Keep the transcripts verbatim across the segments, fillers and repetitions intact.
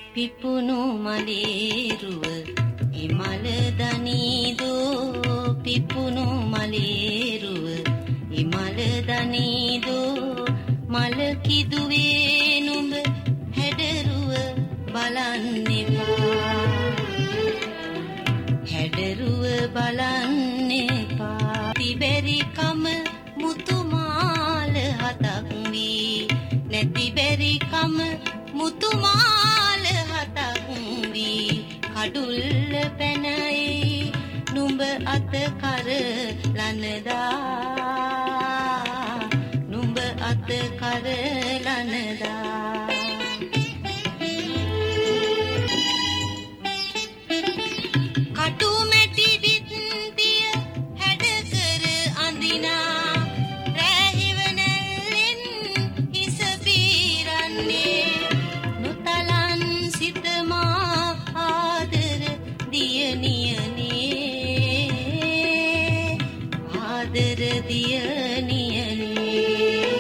පිපුණු මලේරුව ඉමල දනීදෝ පිපුණු මලේරුව ඉමල දනීදෝ මල කිදුවේ නුඹ හැඩරුව බලන්නෙපා හැඩරුව බලන්නෙපා තිබෙරි කම මුතුමාල හතක් වී නැති බැරි කම මුතුමාල හතක් වී කඩුල්ල පැනයි නුඹ අත කර ලනදා නුඹ අත කර ලනදා කටු මැටි බිත්තිය හැඩ කර අඳිනා රැහිවනල්ලෙන් හිස පීරන්නේ නොතලන් සිතමා ආදර දියනියනේ ආදර දියනියනේ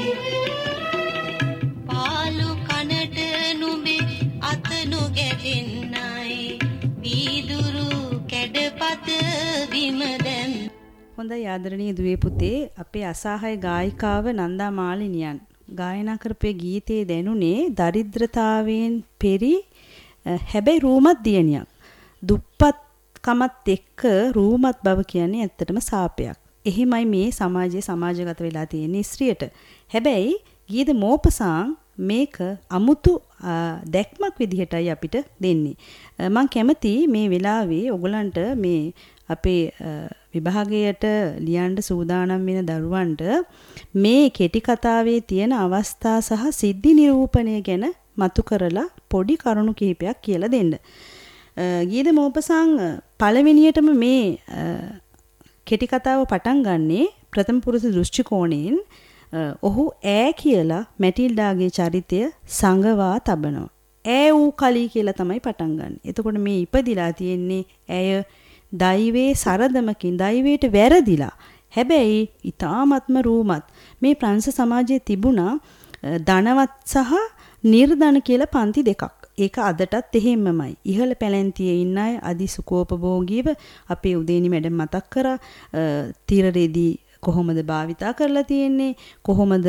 පාලු කනට නුඹේ අත නොගැටෙන්නයි වීදුරු කැඩපත බිම දැන්. හොඳයි ආදරණීය දුවේ පුතේ, අපේ අසහාය ගායිකාව නන්දා මාලිනියන් ගායනා කරපේ ගීතේ දැනුනේ දරිද්‍රතාවයෙන් පෙරි හැබැයි රූමත් දියණියක්. දුප්පත් කමත් එක්ක රූමත් බව කියන්නේ ඇත්තටම සාපයක්. එහෙමයි මේ සමාජයේ සමාජගත වෙලා තියෙන ස්ත්‍රියට. හැබැයි ගීත මෝපසාන් මේක අමුතු දැක්මක් විදිහටයි අපිට දෙන්නේ. මම කැමති මේ වෙලාවේ ඔයගලන්ට මේ අපේ විභාගයට ලියන්න සූදානම් වෙන දරුවන්ට මේ කෙටි කතාවේ තියෙන අවස්ථා සහ සිද්ධි නිරූපණය ගැන මතු කරලා පොඩි කරුණු කිහිපයක් කියලා දෙන්න. ගීත මෝපසාන් පළවෙනියටම මේ කෙටි කතාව පටන් ගන්නේ ප්‍රථම පුරුෂ දෘෂ්ටි කෝණයෙන්. ඔහු ඈ කියලා මැටිල්ඩාගේ චරිතය සංගවා තබනවා. ඈ ඌ කලී කියලා තමයි පටන් ගන්න. එතකොට මේ ඉපදිලා තියෙන්නේ ඇය දෛවයේ සරදමකින් දෛවයට වැරදිලා. හැබැයි ඊ타ත්ම රූමත්. මේ ප්‍රංශ සමාජයේ තිබුණා ධනවත් සහ නිර්ධන කියලා පන්ති දෙකක්. ඒක අදටත් එහෙමමයි. ඉහළ පැලැන්තියේ ඉන්න අය අදි සුකෝපභෝගීව අපේ උදේනි මැඩම් මතක් කරා තිරරෙදි කොහොමද භාවිතා කරලා තියෙන්නේ, කොහොමද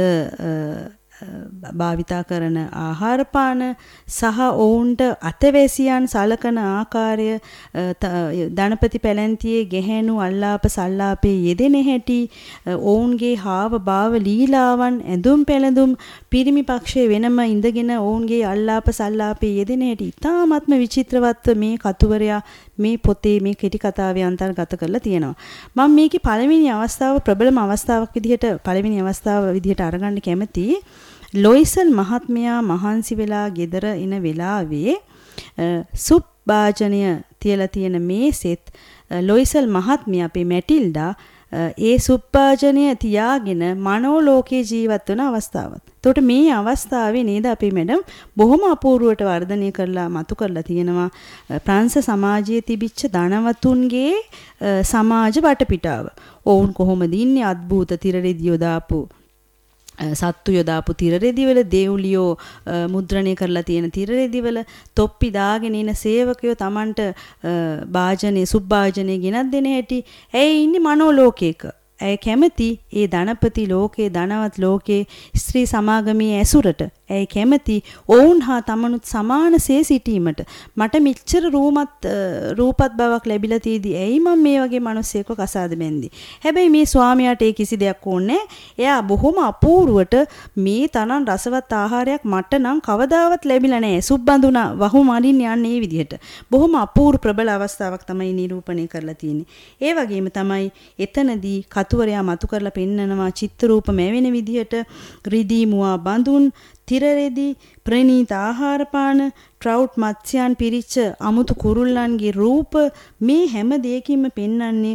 භාවිතා කරන ආහාර පාන සහ ඔවුන්ට අතවැසියන් සලකන ආකාරය, ධනපති පැලැන්තියේ ගැහැණු අල්ලාප සල්ලාපේ යෙදෙන හැටි, ඔවුන්ගේ හාව භාව ලීලාවන්, ඇඳුම් පැළඳුම්, පිරිමි පක්ෂයේ වෙනම ඉඳගෙන ඔවුන්ගේ අල්ලාප සල්ලාපේ යෙදෙන හැටි ඉතාමත්ම විචිත්‍රවත්ව මේ කතුවරයා මේ පොතේ මේ කෙටි කතාවේ අන්තර්ගත කරලා තියෙනවා. මම මේකේ පළවෙනි අවස්ථාව ප්‍රබලම අවස්ථාවක් විදිහට පළවෙනි අවස්ථාව විදිහට අරගන්න කැමතියි. ලොයිසල් මහත්මයා මහන්සි වෙලා ගෙදර එන වෙලාවේ සුප් භාජනය තියලා තියෙන මේසෙත් ලොයිසල් මහත්මිය අපේ මැටිල්ඩා ඒ සුප් භාජනය තියාගෙන මනෝලෝකයේ ජීවත් වෙන අවස්ථාවක්. එතකොට මේ අවස්ථාවේ නේද අපේ මැඩම් බොහොම අපූර්වවට වර්ධනය කරලා මතු කරලා තියෙනවා ප්‍රංශ සමාජයේ තිබිච්ච ධනවතුන්ගේ සමාජ වටපිටාව. ඔවුන් කොහොමද ඉන්නේ, අద్භූත තිරරෙදි යොදාපු සත්තු යොදාපු තිරරෙදිවල, දේවුලියෝ මුද්‍රණය කරලා තියෙන තිරරෙදිවල තොප්පි දාගෙන ඉන සේවකයෝ Tamanට භාජනේ සුබ් භාජනේ ගෙනත් දෙන හැටි. ඇයි ඉන්නේ මනෝලෝකයක. ඇය කැමති ඒ ධනපති ලෝකේ, ධනවත් ලෝකේ ස්ත්‍රී සමාගමේ ඇසුරට. ඇය කැමති ඔවුන් හා තමනුත් සමානසේ සිටීමට. මට මෙච්චර රූමත් රූපත් බවක් ලැබිලා තියදී ඇයි මම මේ වගේ මිනිස්සෙක්ව කසාද බැන්දේ? හැබැයි මේ ස්වාමියාට ඒ කිසි දෙයක් ඕනේ. එයා බොහොම අපූර්වට මේ තරම් රසවත් ආහාරයක් මට නම් කවදාවත් ලැබිලා නැහැ. සුබ්බඳුනා වහු මරින්න යන්නේ මේ විදිහට. බොහොම අපූර්ව ප්‍රබල අවස්ථාවක් තමයි නිරූපණය කරලා තියෙන්නේ. ඒ වගේම තමයි එතනදී කතුවරයා මතු කරලා පෙන්නනවා චිත්‍ර රූප මැවෙන විදිහට රිදී මුවා බඳුන්, තිරරෙදි, ප්‍රණීත ආහාර පාන, ට්‍රවුට් මත්ස්‍යයන් පිරිච්ච අමුතු කුරුල්ලන්ගේ රූප, මේ හැම දෙයකින්ම පෙන්වන්නේ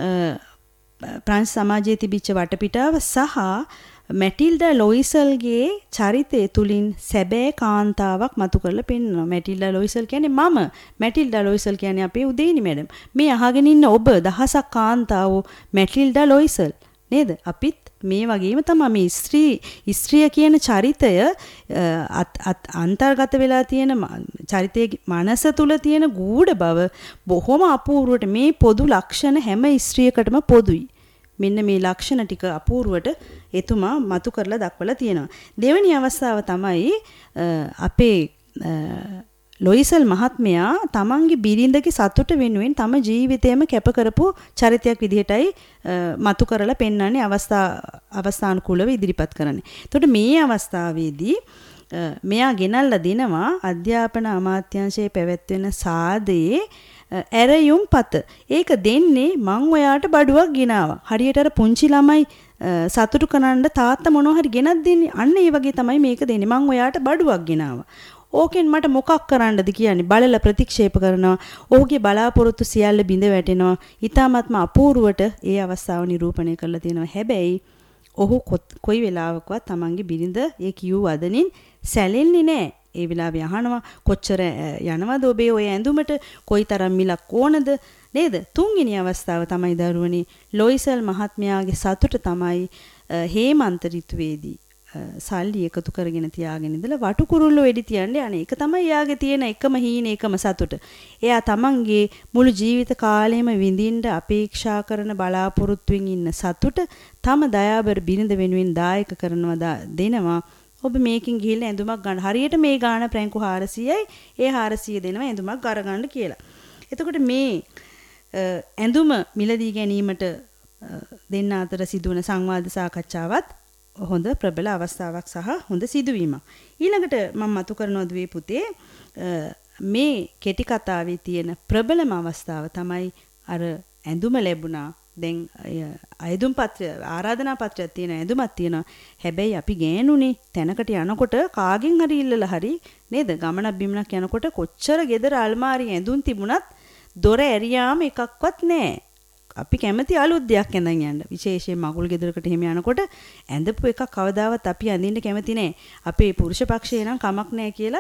ප්‍රංශ සමාජයේ තිබිච්ච වටපිටාව සහ මැටිල්ඩා ලොයිසල්ගේ චරිතය තුලින් සැබෑ කාන්තාවක් මතු කරලා පෙන්වනවා. මැටිල්ඩා ලොයිසල් කියන්නේ මම. මැටිල්ඩා ලොයිසල් කියන්නේ අපේ උදේනි මැඩම්. මේ අහගෙන ඉන්න ඔබ දහසක් කාන්තාවෝ මැටිල්ඩා ලොයිසල් නේද? අපිත් මේ වගේම තමයි මේ ස්ත්‍රී ස්ත්‍රිය කියන චරිතය අන්තර්ගත වෙලා තියෙන චරිතයේ මනස තුල තියෙන ගූඪ බව බොහොම අපූර්වට මේ පොදු ලක්ෂණ හැම ස්ත්‍රියකටම පොදුයි. මෙන්න මේ ලක්ෂණ ටික අපූර්වට එතුමා මතු කරලා දක්වලා තියෙනවා. දෙවෙනි අවස්ථාව තමයි අපේ ලොයිසල් මහත්මයා තමන්ගේ බිරිඳගේ සතුට වෙනුවෙන් තම ජීවිතයම කැප කරපු චරිතයක් විදිහටයි මතු කරලා පෙන්වන්නේ අවස්ථා අවස්ථානුකූලව ඉදිරිපත් කරන්නේ. එතකොට මේ අවස්ථාවේදී මෙයා ගෙනල්ලා දිනවා අධ්‍යාපන අමාත්‍යාංශයේ පැවැත්වෙන සාදයේ ඇරයුම් පත. ඒක දෙන්නේ මං ඔයාට බඩුවක් ගෙනාවා. හරියට අර පුංචි ළමයි සතුටු කරන්න තාත්තා මොනවා හරි ගෙනත් දෙන්නේ. අන්න ඒ වගේ තමයි මේක දෙන්නේ. මං ඔයාට බඩුවක් ගෙනාවා. ඕකෙන් මට මොකක් කරන්නද කියන්නේ බලලා ප්‍රතික්ෂේප කරනවා. ඔහුගේ බලාපොරොත්තු සියල්ල බිඳ වැටෙනවා. ඊටාත්ම අපූර්වට ඒ අවස්ථාව නිරූපණය කරලා තියෙනවා. හැබැයි ඔහු කොයි වෙලාවකවත් තමන්ගේ බිරිඳ ඒ කියූ වදනින් සැලෙන්නේ නැහැ. ඒ වෙලාවේ අහනවා කොච්චර යනවද ඔබේ ඔය ඇඳුමට කොයිතරම් මිලක් ඕනද නේද? තුන්වෙනි අවස්ථාව තමයි දරුවනේ ලොයිසල් මහත්මයාගේ සතුට තමයි හේමන්ත ඍතුවේදී සල්ලි එකතු කරගෙන තියාගෙන ඉඳලා වටුකුරුල්ල වෙඩි තියන්නේ. අනේ ඒක තමයි එයාගේ තියෙන එකම හීන එකම සතුට. එයා තමන්ගේ මුළු ජීවිත කාලෙම විඳින්න අපේක්ෂා කරන බලාපොරොත්තුෙන් ඉන්න සතුට තම දයාබර බිරිඳ වෙනුවෙන් දායක කරනවා දෙනවා. ඔබ මේකින් ගිහිල්ලා ඇඳුමක් ගන්න. හරියට මේ ගාන ප්‍රැංකු හාරසියයි ඒ හාරසිය දෙනවා ඇඳුමක් අරගන්න කියලා. එතකොට මේ ඇඳුම මිලදී ගැනීමට දෙන්න අතර සිදුවන සංවාද සාකච්ඡාවත් හොඳ ප්‍රබල අවස්ථාවක් සහ හොඳ සිදුවීමක්. ඊළඟට මම මතු කරනවා දුවේ පුතේ මේ කෙටි කතාවේ තියෙන ප්‍රබලම අවස්ථාව තමයි අර ඇඳුම ලැබුණා. දැන් අයදුම් පත්‍රය ආරාධනා පත්‍රයක් තියෙන ඇඳුමක් තියෙනවා. හැබැයි අපි ගෑනුනේ තැනකට යනකොට කාගෙන් හරි ඉල්ලලා හරි නේද ගමනක් බිමනක් යනකොට කොච්චර ගෙදර අල්මාරියේ ඇඳුම් තිබුණත් දොර ඇරියාම එකක්වත් නැහැ. අපි කැමති අලුත් දෙයක් ඇඳන් යන්න. විශේෂයෙන් මගුල් ගෙදරකට එහෙම යනකොට ඇඳපු එකක් කවදාවත් අපි අඳින්න කැමති නැහැ. අපේ පුරුෂ පක්ෂේ නම් කමක් නැහැ කියලා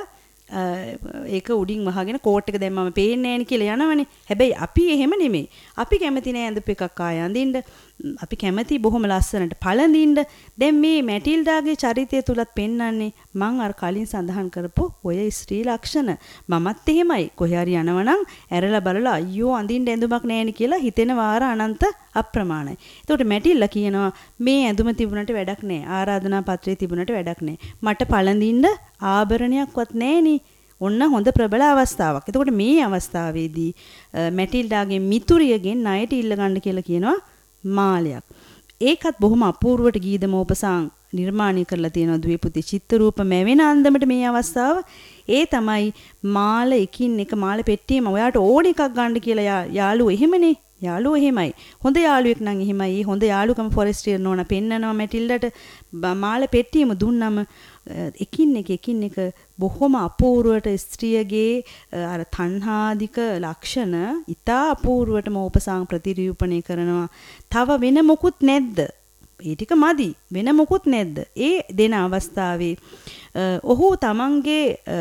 ඒක උඩින් වහගෙන කෝට් එක දැම්මම පේන්නේ නැහැ නේ කියලා යනවනේ. හැබැයි අපි එහෙම නෙමෙයි. අපි කැමති නැහැ ඇඳපු එකක් ආය අඳින්න. අපි කැමති බොහොම ලස්සනට පළඳින්න. දැන් මේ මැටිල්ඩාගේ චරිතය තුලත් පෙන්වන්නේ මං අර කලින් සඳහන් කරපු ඔය ස්ත්‍රී ලක්ෂණ. මමත් එහෙමයි. කොහේ හරි යනවනම් ඇරලා බලලා අයියෝ අඳින්න ඇඳුමක් නැහෙනි කියලා හිතෙන වාර අනන්ත අප්‍රමාණයි. එතකොට මැටිල්ලා කියනවා මේ ඇඳුම තිබුණට වැඩක් නැහැ. ආරාධනා පත්‍රය තිබුණට වැඩක් නැහැ. මට පළඳින්න ආභරණයක්වත් නැහෙනි. ඔන්න හොඳ ප්‍රබල අවස්ථාවක්. එතකොට මේ අවස්ථාවේදී මැටිල්ඩාගේ මිතුරියගෙන් ණයට ඉල්ල ගන්න කියලා කියනවා මාලයක්. ඒකත් බොහොම අපූර්වට ගීත මෝපසං නිර්මාණය කරලා තියෙනවා දුවේ පුතේ. චිත්ත රූප මැවෙන අන්දමට මේ අවස්ථාව. ඒ තමයි මාල එකින් එක මාල පෙට්ටියම ඔයාට ඕන එකක් ගන්න කියලා යාළුවෝ එහෙමනේ. යාළුවෝ එහෙමයි. හොඳ යාළුවෙක් නම් එහෙමයි. හොඳ යාළුකම ෆොරෙස්ටියර් නෝනා පෙන්නනවා මැටිල්ඩට මාල පෙට්ටියම දුන්නම එකින් එක එකින් එක බොහොම අපූර්වට ස්ත්‍රියගේ අර තණ්හාදික ලක්ෂණ ඉතා අපූර්වට මෝපසං ප්‍රතිරූපණය කරනවා. තව වෙන මොකුත් නැද්ද? ඒ ටික මදි. වෙන මොකුත් නැද්ද? ඒ දෙන අවස්ථාවේ ඔහු තමන්ගේ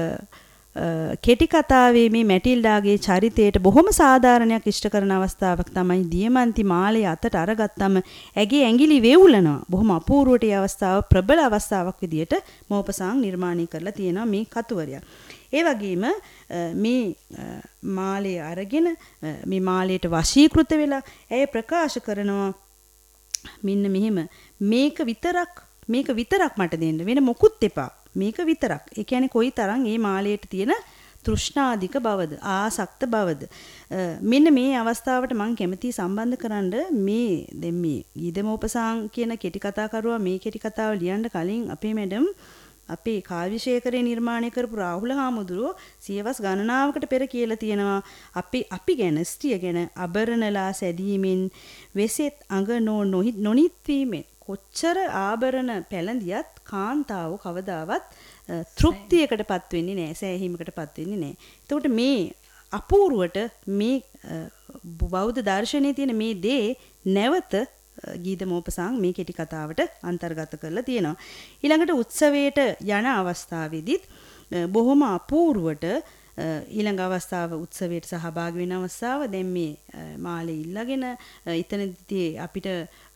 කෙටි කතාවේ මේ මැටිල්ඩාගේ චරිතයට බොහොම සාධාරණයක් ඉෂ්ට කරන අවස්ථාවක් තමයි දියමන්ති මාලය අතට අරගත්තම ඇගේ ඇඟිලි වේවුලනවා. බොහොම අපූර්වට ඒ අවස්ථාව ප්‍රබල අවස්ථාවක් විදියට මෝපසං නිර්මාණය කරලා තියෙනවා මේ කතුවරයා. ඒ වගේම මේ මාලය අරගෙන මේ මාලයට වශීකృత වෙලා ඇය ප්‍රකාශ කරනවා මෙන්න මෙහෙම මේක විතරක් මේක විතරක් මට දෙන්න වෙන මොකුත් එපා. මේක විතරක්. ඒ කියන්නේ කොයි තරම් මේ මාලයට තියෙන තෘෂ්ණාධික බවද ආසක්ත බවද. මෙන්න මේ අවස්ථාවට මම කැමති සම්බන්ධ කරන්න මේ දැන් මේ ගීදමෝපසං කියන කෙටි කතා කරුවා මේ කෙටි කතාව ලියන්න කලින් අපේ මැඩම් අපේ කාව්‍යශේඛරේ නිර්මාණය කරපු රාහුල හාමුදුරුවෝ සියවස් ගණනාවකට පෙර කියලා තියෙනවා අපි අපි ගැන ස්ත්‍රිය ගැන අබරණලා සැදීමෙන් වෙසෙත් අඟ නොනිත්වීමෙන් කොච්චර ආභරණ පැළඳියත් කාන්තාව කවදාවත් තෘප්තියකටපත් වෙන්නේ නැහැ, සෑහීමකටපත් වෙන්නේ නැහැ. එතකොට මේ අපූර්වට මේ බෞද්ධ දර්ශනයේ තියෙන මේ දේ නැවත ගීදමෝපසං මේ කෙටි කතාවට අන්තර්ගත කරලා තියෙනවා. ඊළඟට උත්සවයට යන අවස්ථාවේදීත් බොහොම අපූර්වට ඊළඟ අවස්ථාව උත්සවයට සහභාගී වෙන අවස්ථාව. දැන් මේ මාලේ ඉල්ලගෙන එතනදී අපිට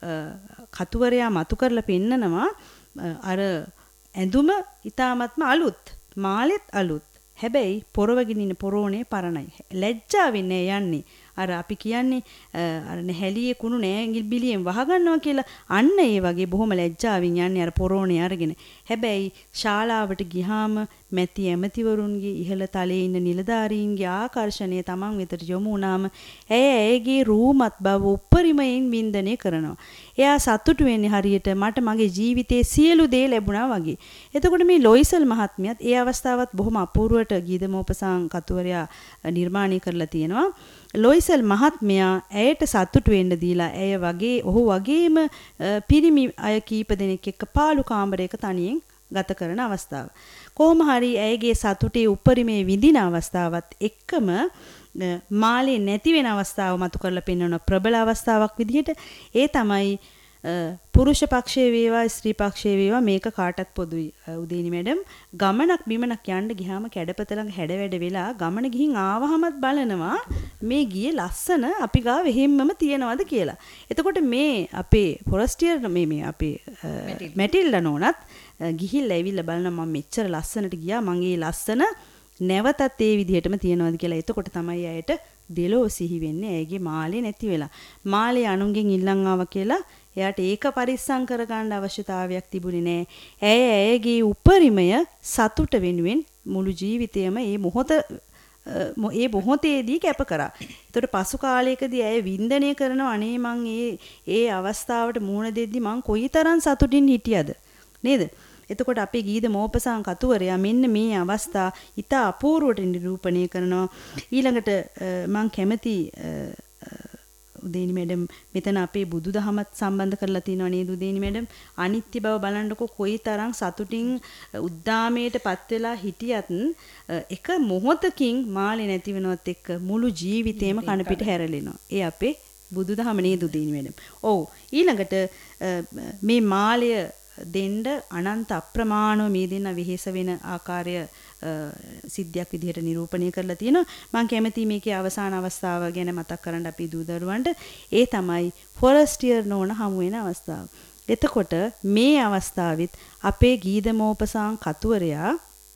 කතුවරයා මතු කරලා පෙන්නනවා අර ඇඳුම ඊ타මත්ම අලුත්, මාලෙත් අලුත්. හැබැයි පොරවගෙන ඉන්න පොරෝනේ පරණයි. ලැජ්ජාවෙන් යන්නේ. අර අපි කියන්නේ අර නැහැලියේ කුණු නෑ බිලියෙන් වහගන්නවා කියලා. අන්න ඒ වගේ බොහොම ලැජ්ජාවෙන් යන්නේ අර පොරෝනේ අරගෙන. හැබැයි ශාලාවට ගිහාම මැති ඇමතිවරුන්ගේ ඉහළ තලයේ ඉන්න නිලධාරීන්ගේ ආකර්ෂණය Taman වෙතට යොමු වුණාම ඇය ඇයගේ රූමත් බව උපරිමයෙන් වින්දනය කරනවා. එයා සතුටු වෙන්නේ හරියට මට මගේ ජීවිතයේ සියලු දේ ලැබුණා වගේ. එතකොට මේ ලොයිසල් මහත්මියත් ඒ අවස්ථාවත් බොහොම අපූර්වට ගීදමෝපසං කතුවරයා නිර්මාණය කරලා තියෙනවා. ලොයිසල් මහත්මයා ඇයට සතුටු වෙන්න දීලා ඇය වගේ ඔහු වගේම පිරිමි අය කීප දෙනෙක් එක්ක පාළු කාමරයක තනියෙන් ගත කරන අවස්ථාව. කොහොම හරි ඇයගේ සතුටේ උපරිමේ විඳින අවස්ථාවත් එක්කම මාලේ නැති වෙන අවස්ථාව මතු කරලා පෙන්වන ප්‍රබල අවස්ථාවක් විදිහට ඒ තමයි පුරුෂ පක්ෂයේ වේවා ස්ත්‍රී පක්ෂයේ වේවා මේක කාටත් පොදුයි. උදේනි මැඩම් ගමනක් බිමනක් යන්න ගියාම කැඩපත ළඟ හැඩ වැඩ වෙලා ගමන ගිහින් ආවහමත් බලනවා මේ ගියේ ලස්සන අපි ගාව එහෙම්මම තියනවද කියලා. එතකොට මේ අපේ ෆොරස්ටියර් මේ මේ අපේ මැටිල්ලා නෝනත් ගිහිල්ලා ඇවිල්ලා බලන මම මෙච්චර ලස්සනට ගියා මගේ ලස්සන නැවතත් ඒ විදිහටම තියනවාද කියලා. එතකොට තමයි ඇයට දෙලෝ සිහි වෙන්නේ ඇයගේ මාලේ නැති වෙලා. මාලේ අනුන්ගෙන් ඉල්ලන් ආවා කියලා එයාට ඒක පරිස්සම් කරගන්න අවශ්‍යතාවයක් තිබුණේ නැහැ. ඇය ඇයගේ උපරිමය සතුට වෙනුවෙන් මුළු ජීවිතයම මේ මොහොත ඒ මොහොතේදී කැප කරා. ඒතකොට පසු කාලයකදී ඇය වින්දනය කරනවා අනේ මං ඒ ඒ අවස්ථාවට මුහුණ දෙද්දි මං කොයිතරම් සතුටින් හිටියද නේද? එතකොට අපේ ගීද මෝපසං කතුවරයා මෙන්න මේ අවස්ථා ඊට අපූර්වට නිරූපණය කරනවා. ඊළඟට මං කැමති උදේනි මැඩම් මෙතන අපේ බුදුදහමත් සම්බන්ධ කරලා තියෙනවා නේද උදේනි මැඩම්? අනිත්‍ය බව බලන්නකො කොයිතරම් සතුටින් උද්දාමයටපත් වෙලා හිටියත් එක මොහොතකින් මාලේ නැති වෙනවත් එක්ක මුළු ජීවිතේම කන පිට හැරලෙනවා. ඒ අපේ බුදුදහම නේද උදේනි මැඩම්? ඔව්. ඊළඟට මේ මාලය දෙන්න අනන්ත අප්‍රමාණව මේ දෙන්න වෙහෙස වෙන ආකාරය සිද්ධියක් විදිහට නිරූපණය කරලා තියෙනවා. මම කැමතියි මේකේ අවසාන අවස්ථාව ගැන මතක් කරන්න අපි දූ දරුවන්ට. ඒ තමයි ෆොරස්ටියර් නෝන හමු වෙන අවස්ථාව. එතකොට මේ අවස්ථාවෙත් අපේ ගීදමෝපසං කතුවරයා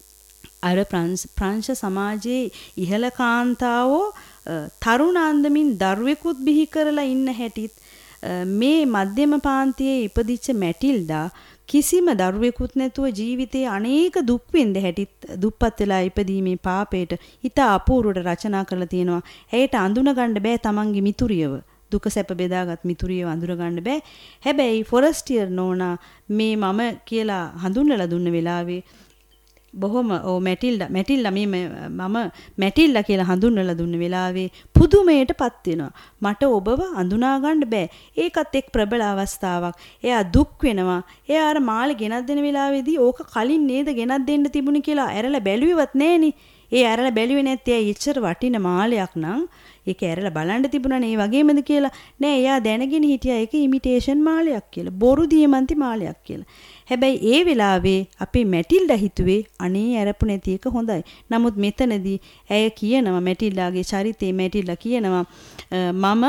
අර ප්‍රංශ සමාජයේ ඉහළ කාන්තාවෝ තරුණ අන්දමින් දරුවෙකුත් බිහි කරලා ඉන්න හැටිත් මේ මධ්‍යම පාන්තියේ ඉපදිච්ච මැටිල්ඩා කිසිම දරුවෙකුත් නැතුව ජීවිතයේ අනේක දුක් විඳ හැටිත් දුප්පත් වෙලා ඉපදීමේ පාපයට හිත අපූර්වට රචනා කරලා තියෙනවා. ඇයට අඳුන ගන්න බෑ තමන්ගේ මිතුරියව. දුක සැප බෙදාගත් මිතුරියව අඳුර ගන්න බෑ. හැබැයි ෆොරස්ටියර් නෝනා මේ මම කියලා හඳුන්වලා දුන්න වෙලාවේ බොහොම ඔව් මැටිල්ඩා මැටිල්ඩා මේ මම මැටිල්ඩා කියලා හඳුන්වලා දුන්න වෙලාවේ පුදුමයටපත් වෙනවා. මට ඔබව අඳුනා ගන්න බෑ. ඒකත් එක් ප්‍රබල අවස්ථාවක්. එයා දුක් වෙනවා. එයා අර මාළේ ගෙනත් දෙන වෙලාවේදී ඕක කලින් නේද ගෙනත් දෙන්න තිබුණේ කියලා ඇරලා බැලුවෙවත් නෑනේ. ඒ ඇරලා බැලුවේ නැත්තේ ඇයි එච්චර වටින මාලයක් නම් ඒක ඇරලා බලන්න තිබුණානේ ඒ වගේමද කියලා. නෑ එයා දැනගෙන හිටියා ඒක ඉමිටේෂන් මාලයක් කියලා. බොරු දියමන්ති මාලයක් කියලා. හැබැයි ඒ වෙලාවේ අපේ මැටිල්ඩා හිතුවේ අනේ ඇරපු නැති එක හොඳයි. නමුත් මෙතනදී ඇය කියනවා මැටිල්ඩාගේ චරිතේ මැටිල්ඩා කියනවා මම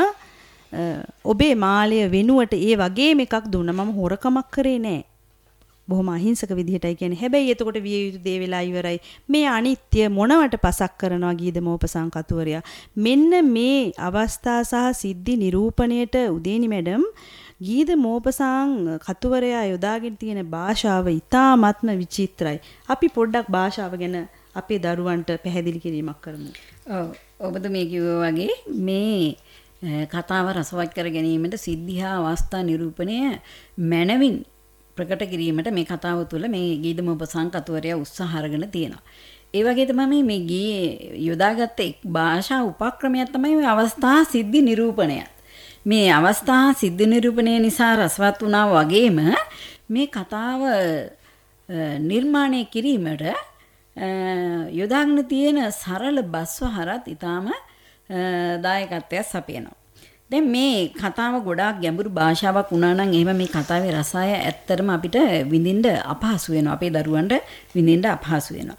ඔබේ මාලය වෙනුවට ඒ වගේම එකක් දුන්නා. මම හොරකමක් කරේ නෑ. බොහොම අහිංසක විදිහටයි කියන්නේ. හැබැයි එතකොට විය යුතු දේ වෙලා ඉවරයි. මේ අනිත්‍ය මොනවට පසක් කරනවා ගීදමෝපසං කතුවරයා. මෙන්න මේ අවස්ථා සහ සිද්ධි නිරූපණයට උදේනි මැඩම් ගීදමෝපසං කතුවරයා යොදාගෙන තියෙන භාෂාව ඉතාමත්ම විචිත්‍රයි. අපි පොඩ්ඩක් භාෂාව ගැන අපේ දරුවන්ට පැහැදිලි කිරීමක් කරමු. ඔව් ඔබතුමිය කිව්වා වගේ මේ කතාව රසවත් කර ගැනීමට සිද්ධි හා අවස්ථා නිරූපණය මනවින් ප්‍රකට කිරීමට මේ කතාව තුළ මේ ගීදමෝපසං කතුවරයා උත්සාහ අරගෙන තියෙනවා. ඒ වගේ තමයි මේ ගීයේ යොදාගත්ත එක් භාෂා උපක්‍රමයක් තමයි මේ අවස්ථා සිද්ධි නිරූපණය. මේ අවස්ථා සිද්ධි නිරූපණය නිසා රසවත් වුණා වගේම මේ කතාව නිර්මාණය කිරීමට යොදාගෙන තියෙන සරල බස්වහරත් ඊටාම දායකත්වයක් සපයනවා. දැන් මේ කතාව ගොඩාක් ගැඹුරු භාෂාවක් වුණා නම් එහෙම මේ කතාවේ රසය ඇත්තටම අපිට විඳින්න අපහසු වෙනවා. අපේ දරුවන්ට විඳින්න අපහසු වෙනවා.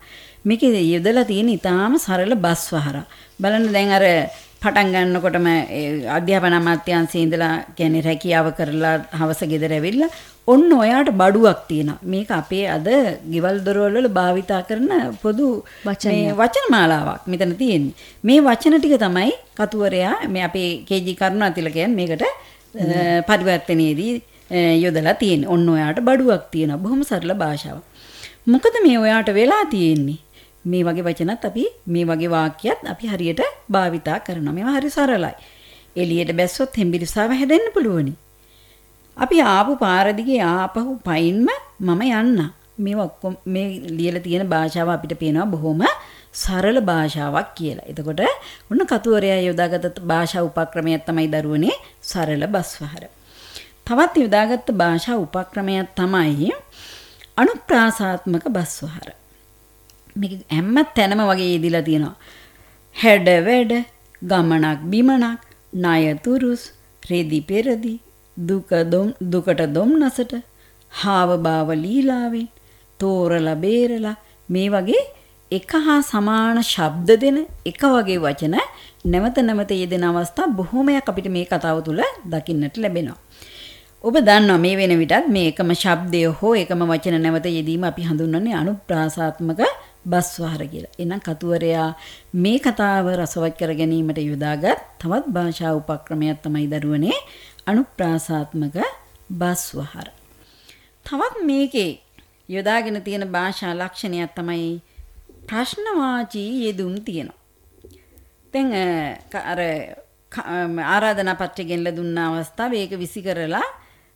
මේකේ යොදලා තියෙන ඊටාම සරල බස් වහර. බලන්න දැන් අර පටන් ගන්නකොටම අධ්‍යාපන අමාත්‍යාංශයේ ඉඳලා කියන්නේ රැකියාව කරලා හවස ගෙදර ඇවිල්ලා ඔන්න ඔයාට බඩුවක් තියෙනවා. මේක අපේ අද ගෙවල් දොරවල් වල භාවිතා කරන පොදු මේ වචන මාලාවක් මෙතන තියෙන්නේ. මේ වචන ටික තමයි කතුවරයා මේ අපේ කේජී කරුණාතිල කියන්නේ මේකට පරිවර්තනයේදී යොදලා තියෙන්නේ. ඔන්න ඔයාට බඩුවක් තියෙනවා. බොහොම සරල භාෂාවක්. මොකද මේ ඔයාට වෙලා තියෙන්නේ? මේ වගේ වචනත් අපි මේ වගේ වාක්‍යත් අපි හරියට භාවිතා කරනවා. මේවා හරි සරලයි. එළියට බැස්සොත් හෙම්බිරිසාව හැදෙන්න පුළුවනි. අපි ආපු පාර දිගේ ආපහු පයින්ම මම යන්න. මේවා ඔක්කොම මේ ලියලා තියෙන භාෂාව අපිට පේනවා බොහොම සරල භාෂාවක් කියලා. එතකොට ඔන්න කතුවරයා යොදාගත්ත භාෂා උපක්‍රමයක් තමයි දරුවනේ සරල බස්වහර. තවත් යොදාගත්ත භාෂා උපක්‍රමයක් තමයි අනුප්‍රාසාත්මක බස්වහර. මේක හැම තැනම වගේ යෙදිලා තියෙනවා. හැඩ වැඩ, ගමනක් බිමනක්, ණය තුරුස්, රෙදි පෙරදි, දුක දොම් දුකට දොම්නසට, හාව භාව ලීලාවෙන්, තෝරලා බේරලා මේ වගේ එක හා සමාන ශබ්ද දෙන එක වගේ වචන නැවත නැවත යෙදෙන අවස්ථා බොහෝමයක් අපිට මේ කතාව තුළ දකින්නට ලැබෙනවා. ඔබ දන්නවා මේ වෙන විටත් මේ එකම ශබ්දය හෝ එකම වචන නැවත යෙදීම අපි හඳුන්වන්නේ අනුප්‍රාසාත්මක බස්වහර කියලා. එහෙනම් කතුවරයා මේ කතාව රසවත් කර ගැනීමට යොදාගත් තවත් භාෂා උපක්‍රමයක් තමයි දරුවනේ අනුප්‍රාසාත්මක බස්වහර. තවත් මේකේ යොදාගෙන තියෙන භාෂා ලක්ෂණයක් තමයි ප්‍රශ්නවාචී යෙදුම් තියෙනවා. දැන් අර ආරාධනා පත්‍රය ගෙනලා දුන්න අවස්ථාවේ ඒක විසි කරලා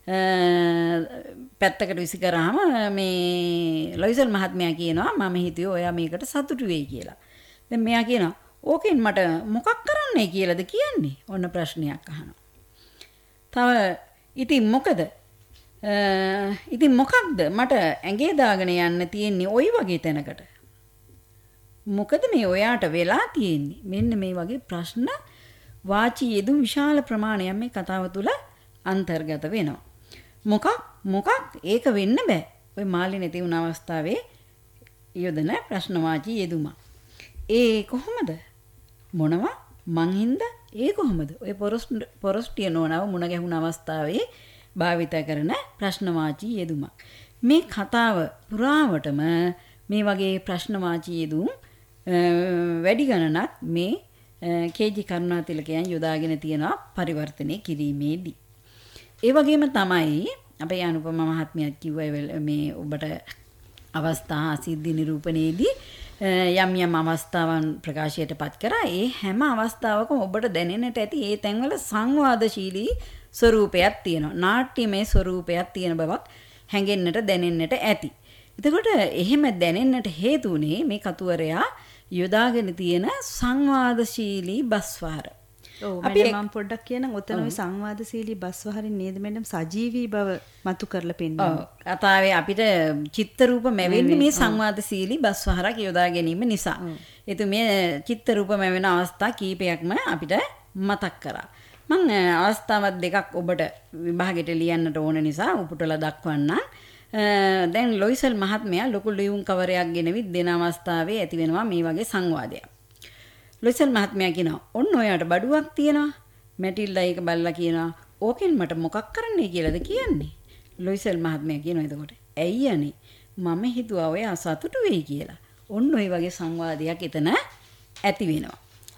පැත්තකට විසි කරාම මේ ලොයිසල් මහත්මයා කියනවා මම හිතුවේ ඔයා මේකට සතුටු වෙයි කියලා. දැන් මෙයා කියනවා ඕකෙන් මට මොකක් කරන්නයි කියලාද කියන්නේ? ඔන්න ප්‍රශ්නයක් අහනවා. තව ඉතින් මොකද? ඉතින් මොකක්ද මට ඇඟේ දාගෙන යන්න තියෙන්නේ ওই වගේ තැනකට? මොකද මේ ඔයාට වෙලා තියෙන්නේ? මෙන්න මේ වගේ ප්‍රශ්න වාචී යෙදුම් විශාල ප්‍රමාණයක් මේ කතාව තුළ අන්තර්ගත වෙනවා. මොකක් මොකක් ඒක වෙන්න බෑ. ඔය මාළි නැති වුණ අවස්ථාවේ යොදන ප්‍රශ්න වාචී යෙදුම. ඒ කොහොමද? මොනවා? මං හින්දා ඒ කොහොමද? ඔය පොරොස්ටිය නෝනාව මුණ ගැහුණ අවස්ථාවේ භාවිත කරන ප්‍රශ්න වාචී යෙදුමක්. මේ කතාව පුරාවටම මේ වගේ ප්‍රශ්න වාචී යෙදුම් වැඩි ගණනක් මේ කේජී කරුණාතිලකයන් යොදාගෙන තියෙනවා පරිවර්තනය කිරීමේදී. ඒ වගේම තමයි අපේ අනුපම මහත්මියත් කිව්වා මේ ඔබට අවස්ථා සිද්ධි නිරූපණයේදී යම් යම් අවස්ථාවන් ප්‍රකාශයට පත් කරා. ඒ හැම අවස්ථාවකම ඔබට දැනෙන්නට ඇති ඒ තැන්වල සංවාදශීලී ස්වරූපයක් තියෙනවා. නාට්‍යමය ස්වරූපයක් තියෙන බවක් හැඟෙන්නට දැනෙන්නට ඇති. එතකොට එහෙම දැනෙන්නට හේතු උනේ මේ කතුවරයා යොදාගෙන තියෙන සංවාදශීලී බස්වහර. ඔව් මම මම පොඩ්ඩක් කියනනම් ඔතන ওই සංවාදශීලී බස්වහරින් නේද මෙන්න සජීවී බව මතු කරලා පෙන්නනවා. ඔව් කතාවේ අපිට චිත්ත රූප මැවෙන්නේ මේ සංවාදශීලී බස්වහරක් යොදා ගැනීම නිසා. ඒතු මේ චිත්ත රූප මැවෙන අවස්ථා කීපයක්ම අපිට මතක් කරා. මම අවස්ථාවක් දෙකක් ඔබට විභාගෙට ලියන්නට ඕන නිසා උපුටලා දක්වන්නම්. දැන් ලොයිසල් මහත්මයා ලොකු ලියුම් කවරයක් ගෙනවිත් දෙන අවස්ථාවේ ඇති වෙනවා මේ වගේ සංවාදයක්. ලොයිසල් මහත්මයා කියනවා ඔන්න ඔයාට බඩුවක් තියෙනවා. මැටිල්ලා ඒක බල්ලා කියනවා ඕකෙන් මට මොකක් කරන්නයි කියලාද කියන්නේ. ලොයිසල් මහත්මයා කියනවා එතකොට ඇයි යන්නේ මම හිතුවා ඔයා සතුටු වෙයි කියලා. ඔන්න ඔය වගේ සංවාදයක් එතන ඇති වෙනවා.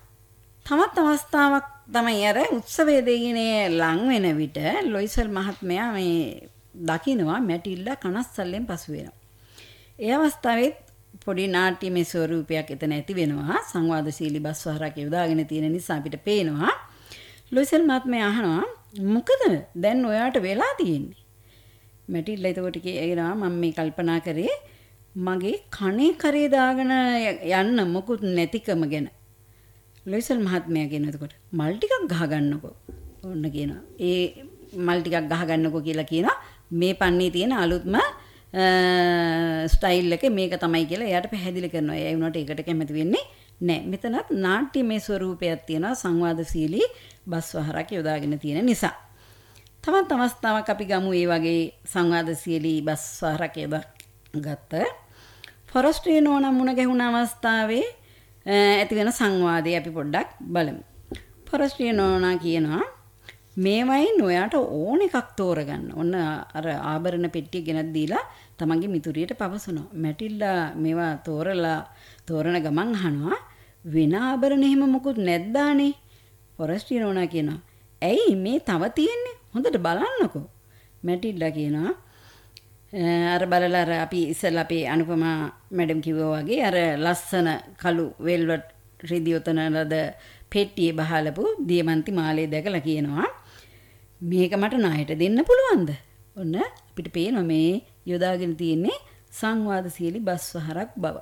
තවත් අවස්ථාවක් තමයි අර උත්සවයේ දෙගිනේ ලං වෙන විට ලොයිසල් මහත්මයා මේ දකින්නවා මැටිල්ලා කනස්සල්ලෙන් පසු වෙනවා. ඒ අවස්ථාවේ පොඩි නාට්‍යමය ස්වරූපයක් එතන ඇති වෙනවා. සංවාදශීලී බස්වහරක් යොදාගෙන තියෙන නිසා අපිට පේනවා. ලොයිසල් මහත්මයා අහනවා මොකද දැන් ඔයාට වෙලා තියෙන්නේ? මැටිල්ලා එතකොට කියනවා මම මේ කල්පනා කරේ මගේ කනේ කරේ දාගෙන යන්න මොකුත් නැතිකම ගැන. ලොයිසල් මහත්මයා කියන එතකොට මල් ටිකක් ගහ ගන්නකෝ. ඕන්න කියනවා. ඒ මල් ටිකක් ගහ ගන්නකෝ කියලා කියනවා. මේ පන්නේ තියෙන අලුත්ම ස්ටයිල් එක මේක තමයි කියලා එයාට පැහැදිලි කරනවා. ඒ වුණාට ඒකට කැමති වෙන්නේ නැහැ. මෙතනත් නාට්‍යමය ස්වරූපයක් තියෙනවා සංවාදශීලී බස්වහරක් යොදාගෙන තියෙන නිසා. තවත් අවස්ථාවක් අපි ගමු ඒ වගේ සංවාදශීලී බස්වහරක් යොදාගත්ත ෆොරස්ට්‍රි නෝනා මුණ ගැහුණ අවස්ථාවේ ඇති වෙන සංවාදය අපි පොඩ්ඩක් බලමු. ෆොරස්ට්‍රි නෝනා කියනවා මේවයින් ඔයාට ඕන එකක් තෝරගන්න. ඔන්න අර ආභරණ පෙට්ටිය ගෙනත් දීලා තමන්ගේ මිතුරියට පවසනවා. මැටිල්ලා මේවා තෝරලා තෝරන ගමන් අහනවා වෙන ආභරණ එහෙම මොකුත් නැද්දානේ? ෆොරස්ට්‍රි නෝනා කියනවා ඇයි මේ තව තියෙන්නේ? හොඳට බලන්නකෝ. මැටිල්ලා කියනවා අර බලලා අර අපි ඉස්සෙල්ලා අපේ අනුපමා මැඩම් කිව්වා වගේ අර ලස්සන කළු වෙල්වට් රිදි උතන ලද පෙට්ටියේ බහලපු දියමන්ති මාලේ දැකලා කියනවා මේක මට ණයට දෙන්න පුළුවන්ද? ඔන්න අපිට පේනවා මේ යොදාගෙන තියෙන්නේ සංවාදශීලී බස්වහරක් බව.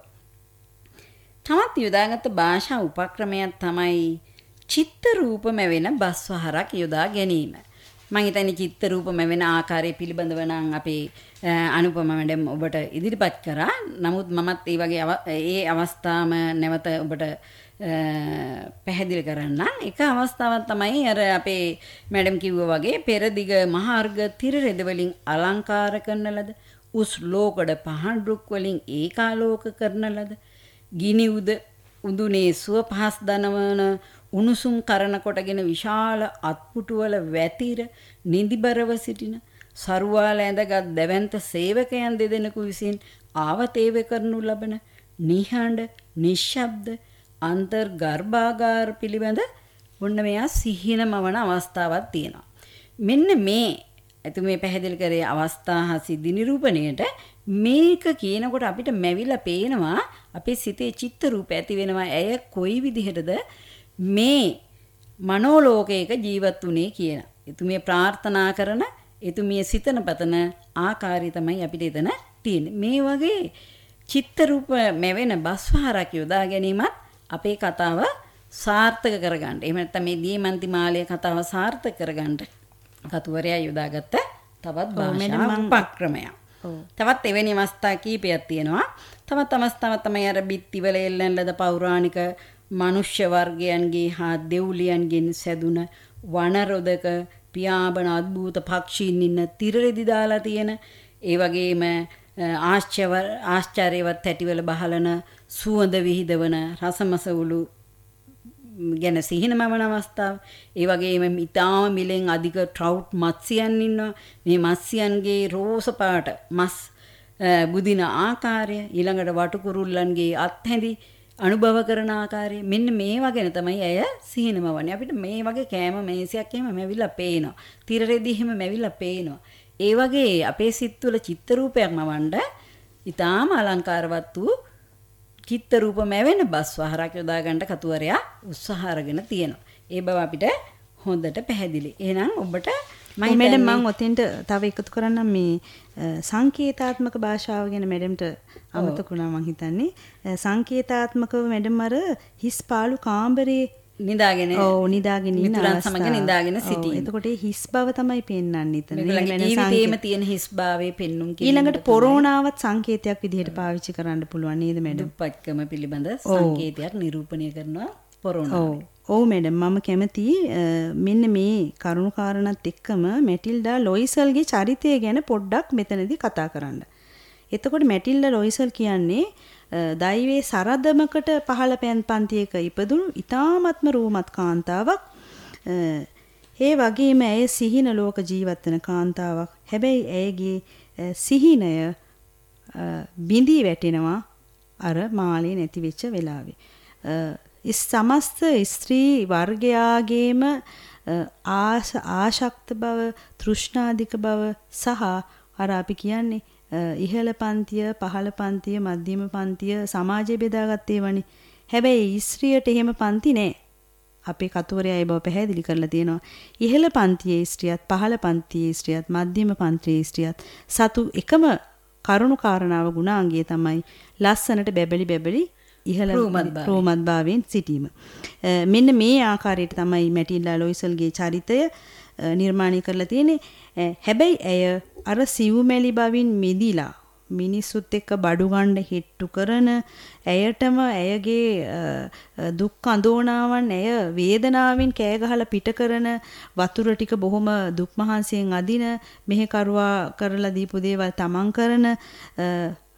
තමත් යොදාගත්ත භාෂා උපක්‍රමයක් තමයි චිත්ත රූපම වෙන බස්වහරක් යොදා ගැනීම. මම හිතන්නේ චිත්ත රූපම වෙන ආකාරය පිළිබඳව නම් අපේ අනුපම මැඩම් ඔබට ඉදිරිපත් කරා. නමුත් මමත් ඒ වගේ ඒ අවස්ථාවම නැවත ඔබට පැහැදිලි කරන්න. එක අවස්ථාවක් තමයි අර අපේ මැඩම් කිව්වා වගේ පෙරදිග මහාර්ග තිර රෙද වලින් අලංකාර කරන ලද උස් ලෝකඩ පහන් රුක් වලින් ඒකාලෝක කරන ලද ගිනි උද උඳුනේ සුව පහස් දනවන උණුසුම් කරන කොටගෙන විශාල අත්පුටුවල වැතිර නිදිබරව සිටින සරුවාල ඇඳගත් දැවැන්ත සේවකයන් දෙදෙනෙකු විසින් ආවතේව කරනු ලබන නිහඬ නිශ්ශබ්ද අන්තර් ගර්භාගාර පිළිබඳ ඔන්න මෙයා සිහිනමවන අවස්ථාවක් තියෙනවා. මෙන්න මේ එතුමේ පැහැදිලි කරේ අවස්ථා හා සිද්ධි නිරූපණයට මේක කියනකොට අපිට මැවිලා පේනවා අපේ සිතේ චිත්ත රූප ඇති වෙනවා. ඇය කොයි විදිහටද මේ මනෝලෝකයක ජීවත් වුණේ කියන. එතුමිය ප්‍රාර්ථනා කරන, එතුමිය සිතන පතන ආකාරය තමයි අපිට එතන තියෙන්නේ. මේ වගේ චිත්ත රූප මැවෙන බස්වහරක් යොදා ගැනීමත් අපේ කතාව සාර්ථක කරගන්න. එහෙම නැත්නම් මේ දියමන්ති මාලයේ කතාව සාර්ථක කරගන්න කතුවරයා යොදාගත්ත තවත් භාෂා උපක්‍රමයක්. තවත් එවැනි අවස්ථා කීපයක් තියෙනවා. තවත් අවස්ථාවක් තමයි අර බිත්තිවල එල්ලන ලද පෞරාණික මනුෂ්‍ය වර්ගයන්ගේ හා දෙව්ලියන්ගෙන් සැදුන වනරොදක පියාඹන අద్භූත පක්ෂීන් ඉන්න තිරරෙදි දාලා තියෙන ඒ වගේම ආශ්චර්යවත් හැටිවල බහලන සුවඳ විහිදවන රසමසවුලු ගැන සිහිනමවන අවස්ථාව. ඒ වගේම ඉතාම මිලෙන් අධික ට්‍රවුට් මත්ස්‍යයන් ඉන්නවා. මේ මත්ස්‍යයන්ගේ රෝස පාට මස් බුදින ආකාරය, ඊළඟට වටුකුරුල්ලන්ගේ අත්හැඳි අනුභව කරන ආකාරය, මෙන්න මේවා ගැන තමයි අය සිහිනමවන්නේ. අපිට මේ වගේ කෑම මේසයක් එහෙම මැවිලා පේනවා. තිරරෙදි එහෙම මැවිලා පේනවා. ඒ වගේ අපේ සිත් තුළ චිත්ත රූපයක් මවන්න ඉතාම අලංකාරවත් වූ චිත්ත රූප මැවෙන බස්වහරක් යොදා ගන්න කතුවරයා උත්සාහ අරගෙන තියෙනවා. ඒ බව අපිට හොඳට පැහැදිලි. එහෙනම් ඔබට මම මැඩම් මම ඔතෙන්ට තව එකතු කරන්නම් මේ සංකේතාත්මක භාෂාව ගැන මැඩම්ට අමතක වුණා මං හිතන්නේ. සංකේතාත්මකව මැඩම් අර හිස් පාළු කාමරේ නිදාගෙන ඔව් නිදාගෙන ඉන්න මිතුරන් සමග නිදාගෙන සිටී. එතකොට ඒ හිස් බව තමයි පෙන්වන්නේ එතන. ජීවිතේම තියෙන හිස් භාවයේ පෙන්눔 කියන. ඊළඟට පොරෝනාවත් සංකේතයක් විදිහට පාවිච්චි කරන්න පුළුවන් නේද මැඩම්? දුප්පත්කම පිළිබඳ සංකේතයක් නිරූපණය කරනවා පොරෝනාව. ඔව් මැඩම් මම කැමති මෙන්න මේ කරුණු කාරණාත් එක්කම මැටිල්ඩා ලොයිසල්ගේ චරිතය ගැන පොඩ්ඩක් මෙතනදී කතා කරන්න. එතකොට මැටිල්ඩා ලොයිසල් කියන්නේ දෛවයේ සරදමකට පහළ පෑන් පන්තියක ඉපදුණු ඊ타ත්ම රූමත් කාන්තාවක්. ඒ වගේම ඇය සිහින ලෝක ජීවත් වෙන කාන්තාවක්. හැබැයි ඇයගේ සිහිනය බිඳී වැටෙනවා අර මාළේ නැති වෙච්ච වෙලාවේ. සමස්ත ස්ත්‍රී වර්ගයාගේම ආශක්ත බව, තෘෂ්ණාධික බව සහ අර අපි කියන්නේ ඉහළ පන්තිය, පහළ පන්තිය, මධ්‍යම පන්තිය සමාජය බෙදාගත්තේ වනේ. හැබැයි ස්ත්‍රියට එහෙම පන්ති නෑ. අපේ කතුවරයා ඒ බව පැහැදිලි කරලා තියෙනවා. ඉහළ පන්තියේ ස්ත්‍රියත්, පහළ පන්තියේ ස්ත්‍රියත්, මධ්‍යම පන්තියේ ස්ත්‍රියත් සතු එකම කරුණු කාරණාව ගුණාංගය තමයි ලස්සනට බැබලි බැබලි ඉහළ රෝමත් භාවයෙන් සිටීම. මෙන්න මේ ආකාරයට තමයි මැටිල්ඩා ලොයිසල්ගේ චරිතය නිර්මාණය කරලා තියෙන්නේ. හැබැයි ඇය අර සිව්මැලි බවින් මිදිලා මිනිස්සුත් එක්ක බඩු ගන්න හිට්ටු කරන ඇයටම ඇයගේ දුක් අඳෝනාවන් ඇය වේදනාවෙන් කෑ ගහලා පිට කරන වතුර ටික බොහොම දුක් මහන්සියෙන් අදින මෙහෙකරුවා කරලා දීපු දේවල් තමන් කරන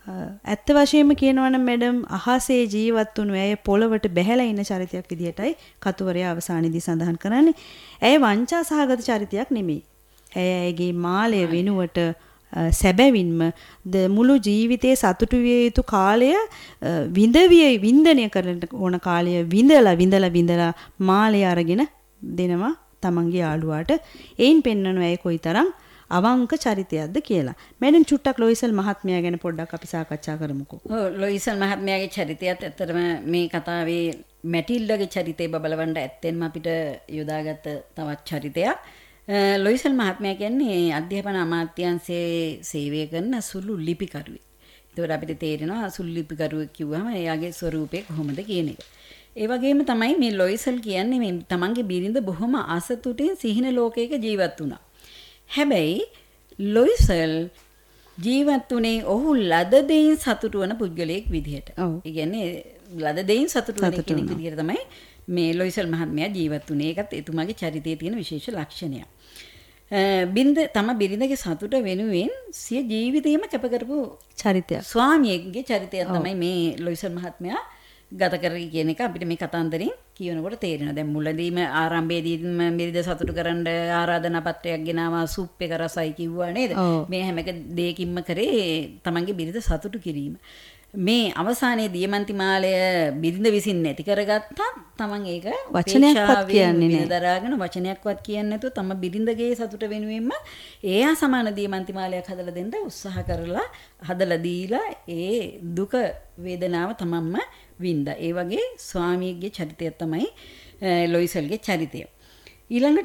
ඇත්ත වශයෙන්ම කියනවා නම් මැඩම් අහසේ ජීවත් වුණු ඇය පොළවට බැහැලා ඉන්න චරිතයක් විදිහටයි කතුවරයා අවසානයේදී සඳහන් කරන්නේ. ඇය වංචා සහගත චරිතයක් නෙමෙයි. ඇය ඇයගේ මාළය වෙනුවට සැබවින්ම මුළු ජීවිතයේ සතුටු විය යුතු කාලය විඳවිය වින්දනය කරන ඕන කාලය විඳලා විඳලා විඳලා මාළය අරගෙන දෙනවා තමන්ගේ යාළුවාට. එයින් පෙන්වනවා ඇය කොයිතරම් අවංක චරිතයක්ද කියලා. මෑඩම් චුට්ටක් ලොයිසල් මහත්මයා ගැන පොඩ්ඩක් අපි සාකච්ඡා කරමුකෝ. ඔව් ලොයිසල් මහත්මයාගේ චරිතයත් ඇත්තටම මේ කතාවේ මැටිල්ඩගේ චරිතේ බබලවන්න ඇත්තෙන්ම අපිට යොදාගත්ත තවත් චරිතයක්. ලොයිසල් මහත්මයා කියන්නේ අධ්‍යාපන අමාත්‍යාංශයේ සේවය කරන සුළු ලිපිකරුවෙක්. ඒතකොට අපිට තේරෙනවා සුළු ලිපිකරුවෙක් කිව්වම එයාගේ ස්වරූපය කොහොමද කියන එක. ඒ වගේම තමයි මේ ලොයිසල් කියන්නේ මේ තමන්ගේ බිරිඳ බොහොම අසතුටින් සිහින ලෝකයක ජීවත් වුණා. හැබැයි ලොයිසල් ජීවත් වුණේ ඔහු ලද දෙයින් සතුටු වන පුද්ගලයෙක් විදිහට. ඒ කියන්නේ ලද දෙයින් සතුටු වෙන කෙනෙක් විදිහට තමයි මේ ලොයිසල් මහත්මයා ජීවත් වුණේ. ඒකත් එතුමාගේ චරිතයේ තියෙන විශේෂ ලක්ෂණයක්. බින්ද තම බිරිඳගේ සතුට වෙනුවෙන් සිය ජීවිතයම කැප කරපු චරිතයක්. ස්වාමියෙක්ගේ චරිතයක් තමයි මේ ලොයිසල් මහත්මයා ගත කරේ කියන එක අපිට මේ කතාන්දරෙන් කියනකොට තේරෙනවා. දැන් මුලදීම ආරම්භයේදීම බිරිඳ සතුටු කරන්න ආරාධනා පත්‍රයක් ගෙනාවා සුප් එක රසයි කිව්වා නේද? මේ හැම එක දෙයකින්ම කරේ තමන්ගේ බිරිඳ සතුටු කිරීම. මේ අවසානයේ දියමන්ති මාලය බිරිඳ විසින් නැති කරගත්තත් තමන් ඒක වචනයක්වත් කියන්නේ නැහැ. දරාගෙන වචනයක්වත් කියන්නේ නැතුව තම බිරිඳගේ සතුට වෙනුවෙන්ම එයා සමාන දියමන්ති මාලයක් හදලා දෙන්න උත්සාහ කරලා හදලා දීලා ඒ දුක වේදනාව තමන්ම වින්දා. ඒ වගේ ස්වාමියෙක්ගේ චරිතය තමයි ලොයිසල්ගේ චරිතය. ඊළඟට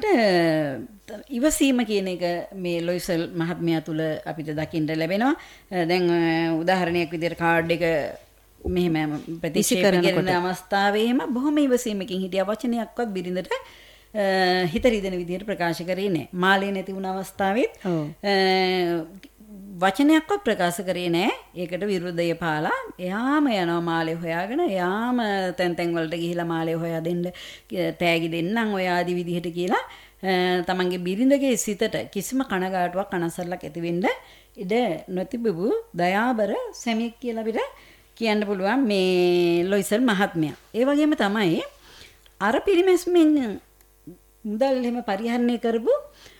ඉවසීම කියන එක මේ ලොයිසල් මහත්මයා තුල අපිට දකින්න ලැබෙනවා. දැන් උදාහරණයක් විදිහට කාඩ් එක මෙහෙම ප්‍රතික්ෂේප කරන අවස්ථාවේම බොහොම ඉවසීමකින් හිටියා. වචනයක්වත් බිරිඳට හිත රිදෙන විදිහට ප්‍රකාශ කරේ නැහැ. මාළේ නැති වුණ අවස්ථාවෙත් වචනයක්වත් ප්‍රකාශ කරේ නැහැ. ඒකට විරුද්ධය පාලා එයාම යනවා මාළේ හොයාගෙන. එයාම තැන් තැන් වලට ගිහිලා මාළේ හොයා දෙන්න තෑගි දෙන්නම් ඔය ආදි විදිහට කියලා තමන්ගේ බිරිඳගේ සිතට කිසිම කනගාටුවක් අනසරලක් ඇති වෙන්න ඉඩ නොතිබු දයාබර සැමියෙක් කියලා අපිට කියන්න පුළුවන් මේ ලොයිසල් මහත්මයා. ඒ වගේම තමයි අර පිරිමැස්මෙන් මුදල් එහෙම පරිහරණය කරපු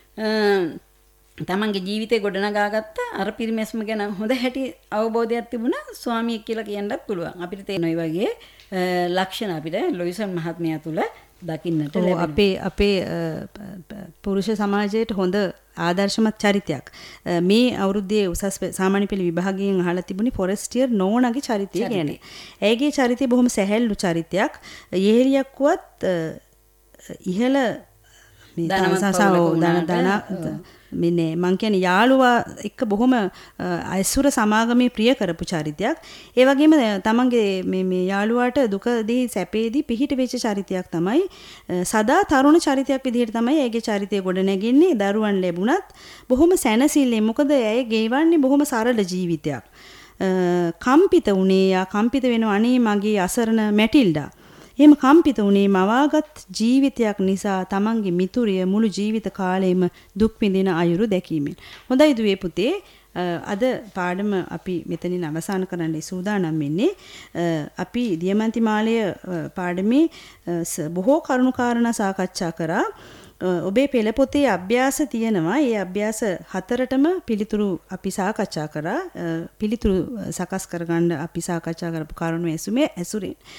තමන්ගේ ජීවිතේ ගොඩනගාගත්ත අර පිරිමැස්ම ගැන හොඳ හැටි අවබෝධයක් තිබුණා ස්වාමියෙක් කියලා කියන්නත් පුළුවන්. අපිට තේරෙන ඔය වගේ ලක්ෂණ අපිට ලොයිසල් මහත්මයා තුල දකින්නට ලැබෙනවා. අපේ අපේ පුරුෂ සමාජයට හොඳ ආදර්ශමත් චරිතයක්. මේ අවුරුද්දේ උසස් සාමාන්‍ය පෙළ විභාගයෙන් අහලා තිබුණේ ෆොරෙස්ටියර් නෝනාගේ චරිතය ගැන. ඇයගේ චරිතය බොහොම සැහැල්ලු චරිතයක්. යෙහෙලියක්වත් ඉහළ මේ දන මිනේ මං කියන්නේ යාළුවා එක්ක බොහොම අයසුර සමාගමේ ප්‍රිය කරපු චරිතයක්. ඒ වගේම තමන්ගේ මේ මේ යාළුවාට දුකදී සැපේදී පිහිට වෙච්ච චරිතයක් තමයි. සදා තරුණ චරිතයක් විදිහට තමයි ඇයගේ චරිතය ගොඩ නැගෙන්නේ. දරුවන් ලැබුණත් බොහොම සැනසෙල්ලෙන්. මොකද ඇය ගෙවන්නේ බොහොම සරල ජීවිතයක්. කම්පිත වුණේ යා කම්පිත වෙනවා අනේ මගේ අසරණ මැටිල්ඩා. එහෙම කම්පිත වුණේ මවාගත් ජීවිතයක් නිසා තමන්ගේ මිතුරිය මුළු ජීවිත කාලෙම දුක් විඳින අයුරු දැකීමෙන්. හොඳයි දුවේ පුතේ අද පාඩම අපි මෙතනින් අවසන් කරන්නයි සූදානම් වෙන්නේ. අපි දියමන්ති මාලය පාඩමේ බොහෝ කරුණු කාරණා සාකච්ඡා කරා. ඔබේ පෙළ පොතේ අභ්‍යාස තියෙනවා. ඒ අභ්‍යාස හතරටම පිළිතුරු අපි සාකච්ඡා කරා. පිළිතුරු සකස් කරගන්න අපි සාකච්ඡා කරපු කරුණු ඇසුමේ ඇසුරින්